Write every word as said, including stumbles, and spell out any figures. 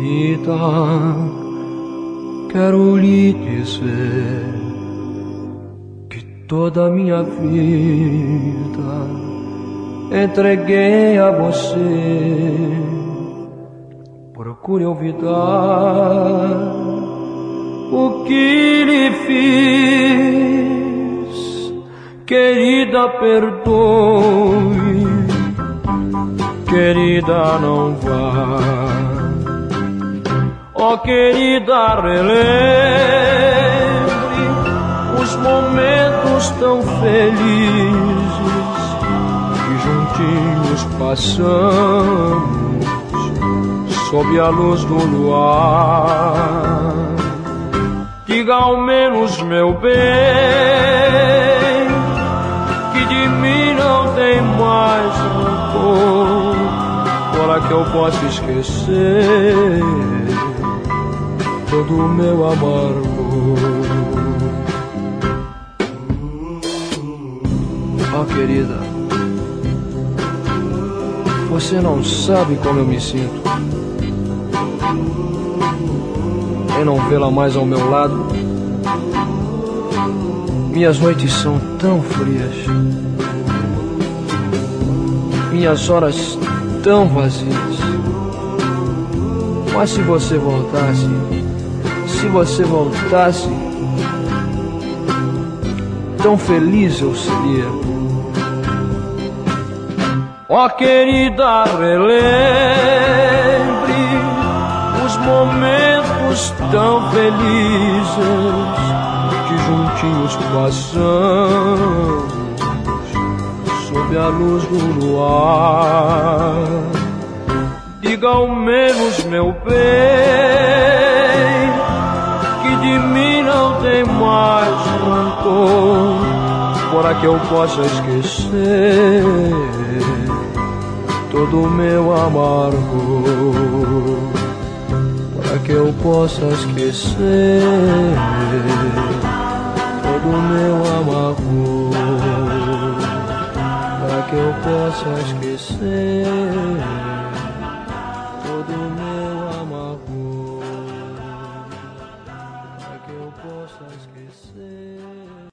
infinita, quero lhe dizer que toda a minha vida entreguei a você. Procure olvidar o que lhe fiz, querida, perdoe, querida, não vá. Oh, querida, relembre os momentos tão felizes que juntinhos passamos sob a luz do luar. Diga ao menos, meu bem, que de mim não tem mais rancor, para que eu possa esquecer todo o meu amargor. Oh, querida, você não sabe como eu me sinto em não vê-la mais ao meu lado. Minhas noites são tão frias, minhas horas tão vazias. Mas se você voltasse, se você voltasse, tão feliz eu seria. Ó, querida, relembre os momentos tão felizes que juntinhos passamos sob a luz do luar. Diga ao menos, meu bem, que de mim não tem mais rancor, para que eu possa esquecer todo o meu amargor, para que eu possa esquecer todo o meu amargor, para que eu possa esquecer